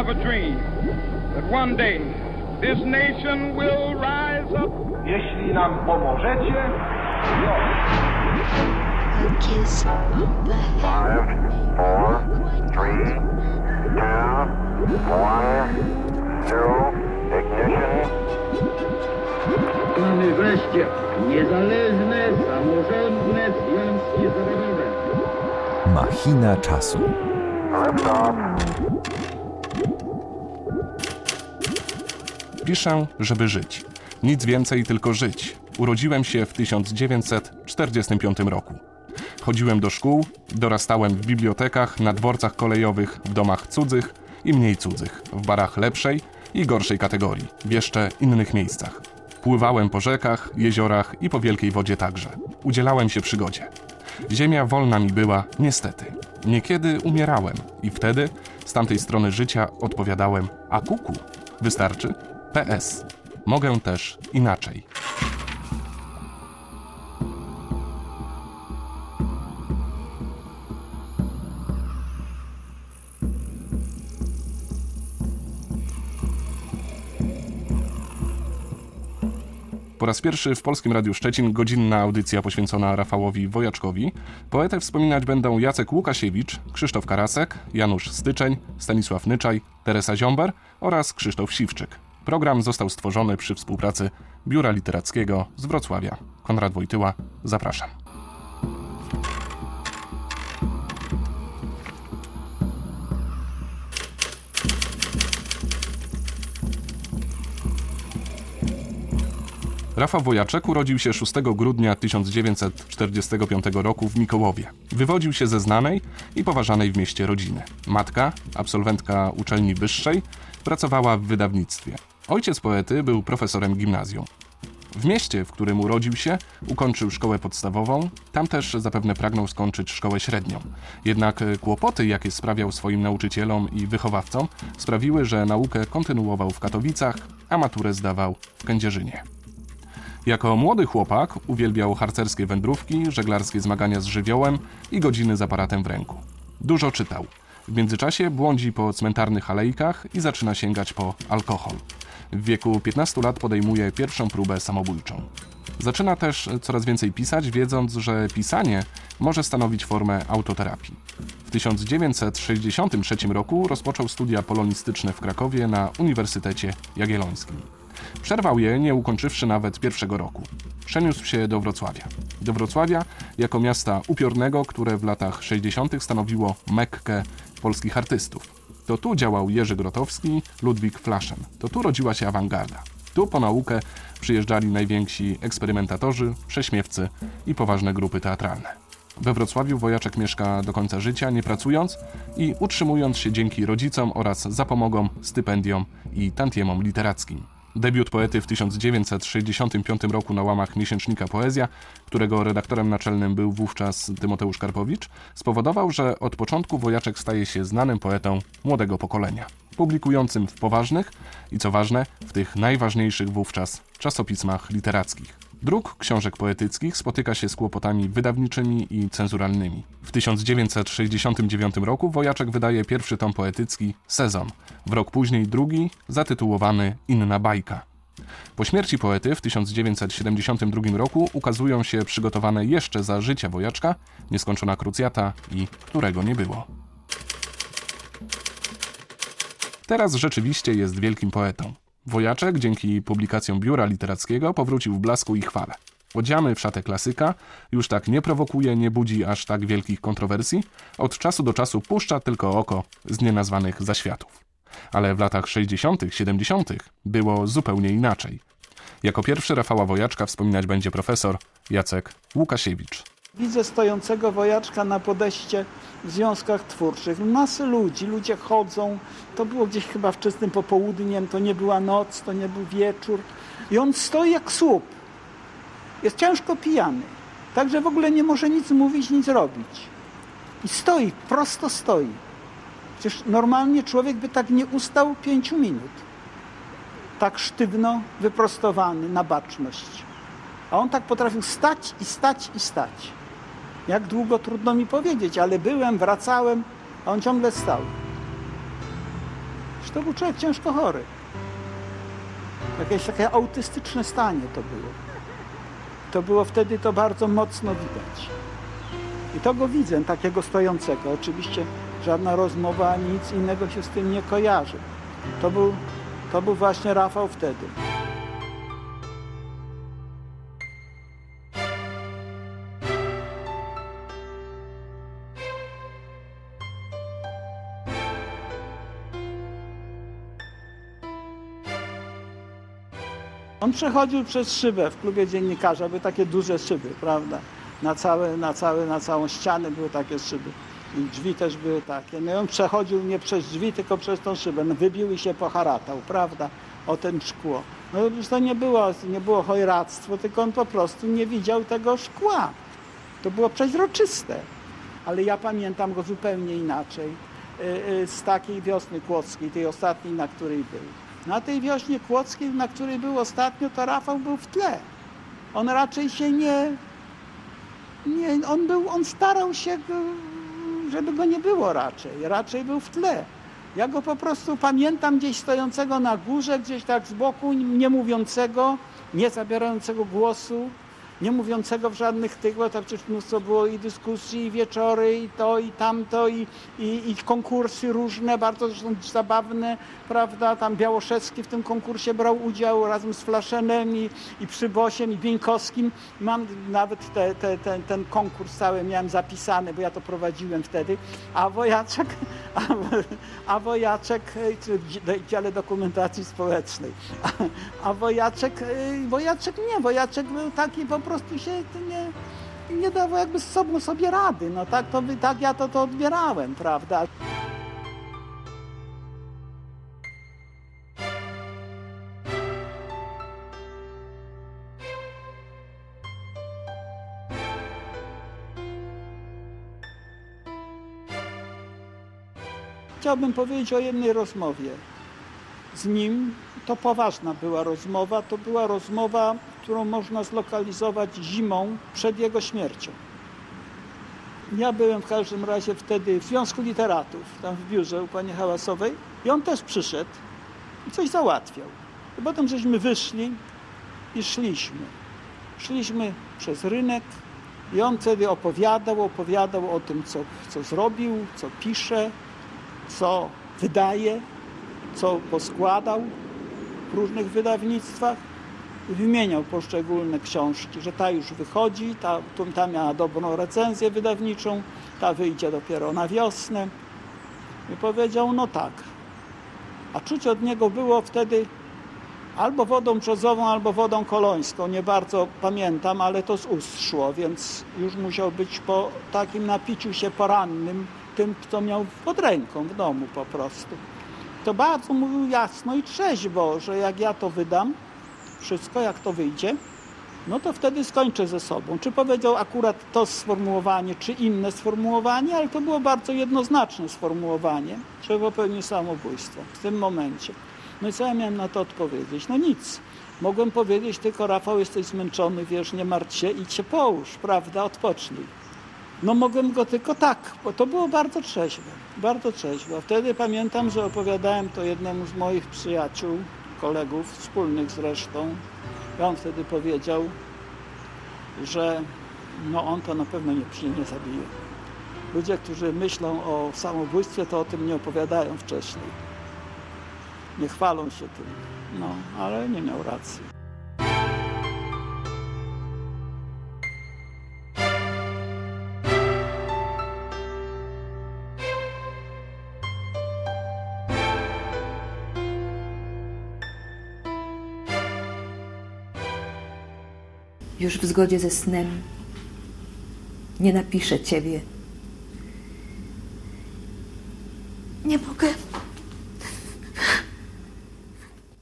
have a dream that one day this nation will rise up. Jeśli nam pomożecie, A kiss of the hand. 5, 4, 3, 2, 1, 0, ignition. Mamy wreszcie niezależne, samorządne związki zawodowe. Machina czasu. Liftoff. Piszę, żeby żyć. Nic więcej, tylko żyć. Urodziłem się w 1945 roku. Chodziłem do szkół, dorastałem w bibliotekach, na dworcach kolejowych, w domach cudzych i mniej cudzych, w barach lepszej i gorszej kategorii, w jeszcze innych miejscach. Pływałem po rzekach, jeziorach i po wielkiej wodzie także. Udzielałem się przygodzie. Ziemia wolna mi była, niestety. Niekiedy umierałem i wtedy z tamtej strony życia odpowiadałem: a kuku, wystarczy? PS. Mogę też inaczej. Po raz pierwszy w Polskim Radiu Szczecin godzinna audycja poświęcona Rafałowi Wojaczkowi. Poetę wspominać będą Jacek Łukasiewicz, Krzysztof Karasek, Janusz Styczeń, Stanisław Nyczaj, Teresa Ziomber oraz Krzysztof Siwczyk. Program został stworzony przy współpracy Biura Literackiego z Wrocławia. Konrad Wojtyła, zapraszam. Rafał Wojaczek urodził się 6 grudnia 1945 roku w Mikołowie. Wywodził się ze znanej i poważanej w mieście rodziny. Matka, absolwentka uczelni wyższej, pracowała w wydawnictwie. Ojciec poety był profesorem gimnazjum. W mieście, w którym urodził się, ukończył szkołę podstawową, tam też zapewne pragnął skończyć szkołę średnią. Jednak kłopoty, jakie sprawiał swoim nauczycielom i wychowawcom, sprawiły, że naukę kontynuował w Katowicach, a maturę zdawał w Kędzierzynie. Jako młody chłopak uwielbiał harcerskie wędrówki, żeglarskie zmagania z żywiołem i godziny z aparatem w ręku. Dużo czytał. W międzyczasie błądzi po cmentarnych alejkach i zaczyna sięgać po alkohol. W wieku 15 lat podejmuje pierwszą próbę samobójczą. Zaczyna też coraz więcej pisać, wiedząc, że pisanie może stanowić formę autoterapii. W 1963 roku rozpoczął studia polonistyczne w Krakowie na Uniwersytecie Jagiellońskim. Przerwał je, nie ukończywszy nawet pierwszego roku. Przeniósł się do Wrocławia. Do Wrocławia jako miasta upiornego, które w latach 60. stanowiło Mekkę polskich artystów. To tu działał Jerzy Grotowski, Ludwik Flaszen. To tu rodziła się awangarda. Tu po naukę przyjeżdżali najwięksi eksperymentatorzy, prześmiewcy i poważne grupy teatralne. We Wrocławiu Wojaczek mieszka do końca życia, nie pracując i utrzymując się dzięki rodzicom oraz zapomogom, stypendiom i tantiemom literackim. Debiut poety w 1965 roku na łamach miesięcznika Poezja, którego redaktorem naczelnym był wówczas Tymoteusz Karpowicz, spowodował, że od początku Wojaczek staje się znanym poetą młodego pokolenia, publikującym w poważnych i, co ważne, w tych najważniejszych wówczas czasopismach literackich. Druk książek poetyckich spotyka się z kłopotami wydawniczymi i cenzuralnymi. W 1969 roku Wojaczek wydaje pierwszy tom poetycki Sezon, w rok później drugi, zatytułowany Inna bajka. Po śmierci poety w 1972 roku ukazują się przygotowane jeszcze za życia Wojaczka Nieskończona krucjata i Którego nie było. Teraz rzeczywiście jest wielkim poetą. Wojaczek dzięki publikacjom Biura Literackiego powrócił w blasku i chwale. Odziany w szatę klasyka, już tak nie prowokuje, nie budzi aż tak wielkich kontrowersji, od czasu do czasu puszcza tylko oko z nienazwanych zaświatów. Ale w latach 60., 70. było zupełnie inaczej. Jako pierwszy Rafała Wojaczka wspominać będzie profesor Jacek Łukasiewicz. Widzę stojącego Wojaczka na podejście w związkach twórczych. Masy ludzi, ludzie chodzą. To było gdzieś chyba wczesnym popołudniem, to nie była noc, to nie był wieczór. I on stoi jak słup. Jest ciężko pijany. Także w ogóle nie może nic mówić, nic robić. I stoi, prosto stoi. Przecież normalnie człowiek by tak nie ustał 5 minut. Tak sztywno wyprostowany na baczność. A on tak potrafił stać i stać i stać. Jak długo, trudno mi powiedzieć, ale byłem, wracałem, a on ciągle stał. że to był człowiek ciężko chory. Jakieś takie autystyczne stanie to było. To było wtedy to bardzo mocno widać. I to go widzę, takiego stojącego. Oczywiście żadna rozmowa, nic innego się z tym nie kojarzy. To był właśnie Rafał wtedy. On przechodził przez szybę w klubie dziennikarza, były takie duże szyby, prawda? Na całą ścianę były takie szyby. I drzwi też były takie. No i on przechodził nie przez drzwi, tylko przez tą szybę. No, wybił i się poharatał, prawda? O ten szkło. No już to nie było chojractwo, tylko on po prostu nie widział tego szkła. To było przeźroczyste. Ale ja pamiętam go zupełnie inaczej. Z takiej wiosny kłodzkiej, tej ostatniej, na której był. Na tej wiośnie kłodzkiej, na której był ostatnio, to Rafał był w tle. On raczej się on starał się, żeby go nie było raczej był w tle. Ja go po prostu pamiętam gdzieś stojącego na górze, gdzieś tak z boku, nie mówiącego, nie zabierającego głosu, nie mówiącego w żadnych tych, bo tam przecież mnóstwo było i dyskusji, i wieczory, i to, i tamto, i konkursy różne, bardzo zresztą zabawne, prawda, tam Białoszewski w tym konkursie brał udział razem z Flaszenem i Przybosiem, i Bieńkowskim. Mam nawet ten konkurs cały miałem zapisany, bo ja to prowadziłem wtedy, a Wojaczek w dziale dokumentacji społecznej, a Wojaczek był taki, po prostu się nie dawał jakby z sobą sobie rady. No tak ja to odbierałem, prawda? Chciałbym powiedzieć o jednej rozmowie z nim. To poważna była rozmowa. To była rozmowa, którą można zlokalizować zimą przed jego śmiercią. Ja byłem w każdym razie wtedy w Związku Literatów, tam w biurze u pani Hałasowej i on też przyszedł i coś załatwiał. I potem żeśmy wyszli i szliśmy. Szliśmy przez rynek i on wtedy opowiadał o tym, co zrobił, co pisze, co wydaje, co poskładał w różnych wydawnictwach. Wymieniał poszczególne książki, że ta już wychodzi, ta miała dobrą recenzję wydawniczą, ta wyjdzie dopiero na wiosnę. I powiedział, no tak. A czuć od niego było wtedy albo wodą brzozową, albo wodą kolońską. Nie bardzo pamiętam, ale to z ust szło, więc już musiał być po takim napiciu się porannym, tym, kto miał pod ręką w domu po prostu. To bardzo mówił jasno i trzeźwo, że jak ja to wydam, wszystko jak to wyjdzie, no to wtedy skończę ze sobą. Czy powiedział akurat to sformułowanie, czy inne sformułowanie, ale to było bardzo jednoznaczne sformułowanie, że popełnił samobójstwo w tym momencie. No i co ja miałem na to odpowiedzieć? No nic. Mogłem powiedzieć tylko, Rafał, jesteś zmęczony, wiesz, nie martw się, idź się połóż, prawda, odpocznij. No mogłem go tylko tak, bo to było bardzo trzeźwe, bardzo trzeźwe. Wtedy pamiętam, że opowiadałem to jednemu z moich przyjaciół, kolegów, wspólnych zresztą. I on wtedy powiedział, że no on to na pewno się nie zabije. Ludzie, którzy myślą o samobójstwie, to o tym nie opowiadają wcześniej. Nie chwalą się tym. No, ale nie miał racji. Już w zgodzie ze snem nie napiszę ciebie. Nie mogę.